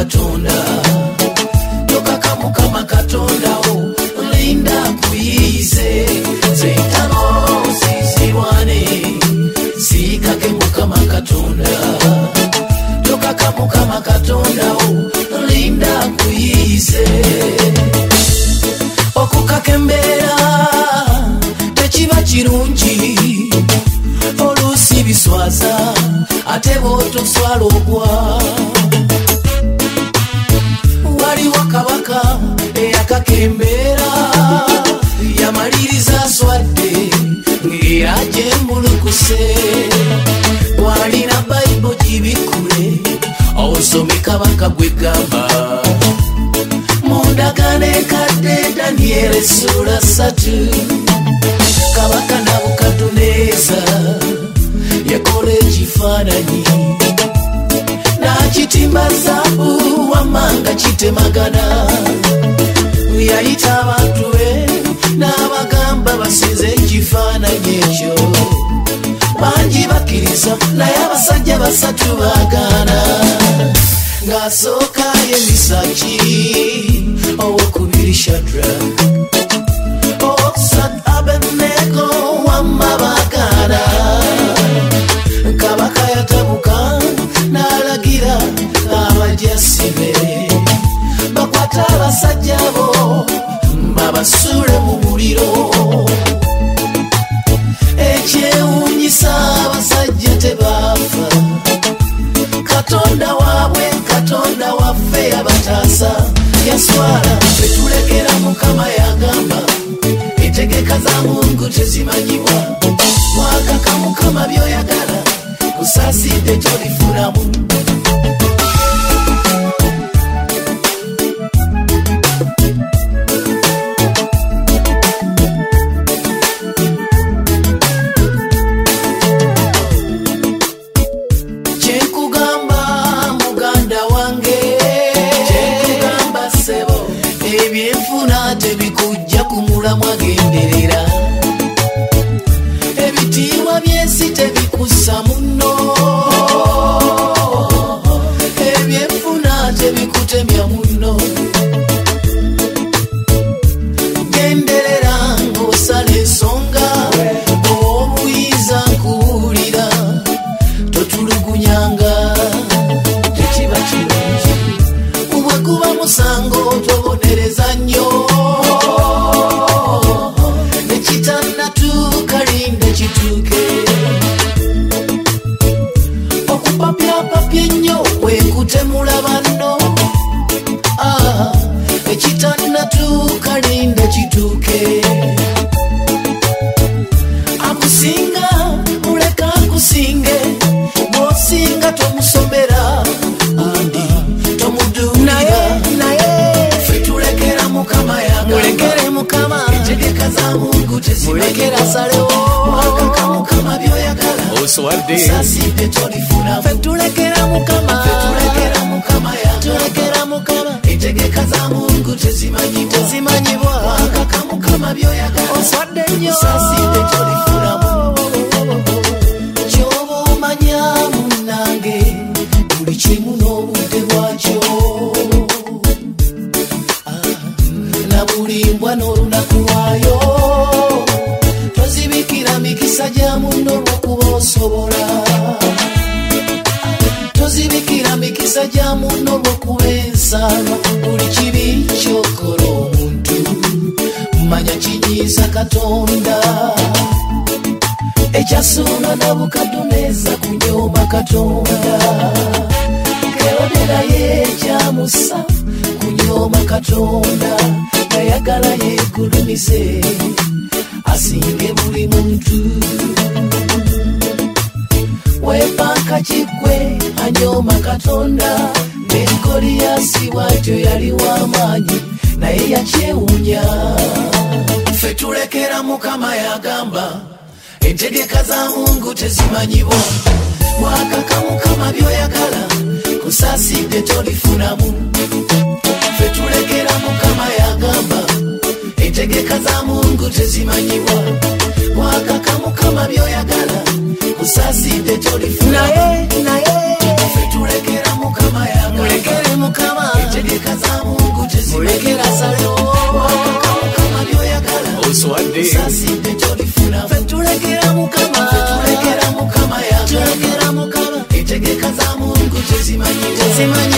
katonda tokaka mukama katonda o linda kuyize zeitano zizirwane sikake mukama katonda tokaka mukama katonda o linda kuyize okukakembera tekiba kirungi oluusi biswaza ate bw'otoswala ogwa waliwo kabaka eyakakembera yamaliriza aswadde ng'era gyembulukuse bw'alina bayibo gibikule osome kabaka gwe gamba mu ndagaano enkadde Danyeri essula 3 kabaka Nabukadduneeza yakola ekifaananyi n'akitimba zaabu wammanga kitemagana yayita abantu be n'abagamba basinze ekifaananyi ekyo bangi bakkiriza naye abasajja 3 baagaana ng'asooka Emisaki owokubiri Shadrack owokusatu Abeduneego wamma baagaana kabaka yatabuka n'alagira abajasi be bakwata abasajja bo babasuule mu muliro ekyewuunyisa abasajja tebaafa katonda waabwe katonda waffe yabataasa yaswala betulekera mukama yagamba entegeka za Mungu tezimanyibwa mwakaka mukama byoyagala kusaasidde tolifunamu mwagenderera ebitiibwa by'ensi tebikussa munno ebyenfuna tebikutemya munno genderera ng'osala ensonga obuyinza nkuwulira totulugunyanga tekiba kirungi bwe guba musango tobonereza nnyo okupapyapapya ennyo kwekutemula banno ekitannatuuka linda kituuke akusinga muleka akusinge bw'osinga tomusomera andi tomuduulira naye ffe tulekera mukama mulekere mukama entegeka za Mungu tezimulekera asalewo wakaka mukama byoyagala osaasidde tolifuna ffe tulekera mukama tulekera mukama entegeka za Mungu tezimanyibwa wakaka mukama byoyagala oswadde nnyo osaasidde tolifunamu kyoba omanya munnange buli kimu n'obudde bwakyo na buli mbwa n'olunaku lwayo tozibikira mikisa gya munno lw'okuba osobola tozibikira mikisa gya munno lw'okuba ensaalwa buli kibi kyokola omuntu manya kinyiiza katonda ekyasuula Nabukadduneeza kunyooma katonda Kerode naye ekyamusa kunyooma katonda yayagala yeegulumize asinge buli muntu weepanka kikwe anyooma katonda ne Goliyasi bw'atyo yali w'amaanyi naye yakyewuunya ffe tulekera mukama yagamba entegeka za Mungu tezimanyibwa mwakaka mukama byoyagala kusaasidde tolifunamu ffe tulekera mukama yagamba entegeka za Mungu tezimanyibwa mwakaka mukama byoyagala kusaasidde tolifunamu naye ffe tulekera mukama yagamba mulekere mukama simanyi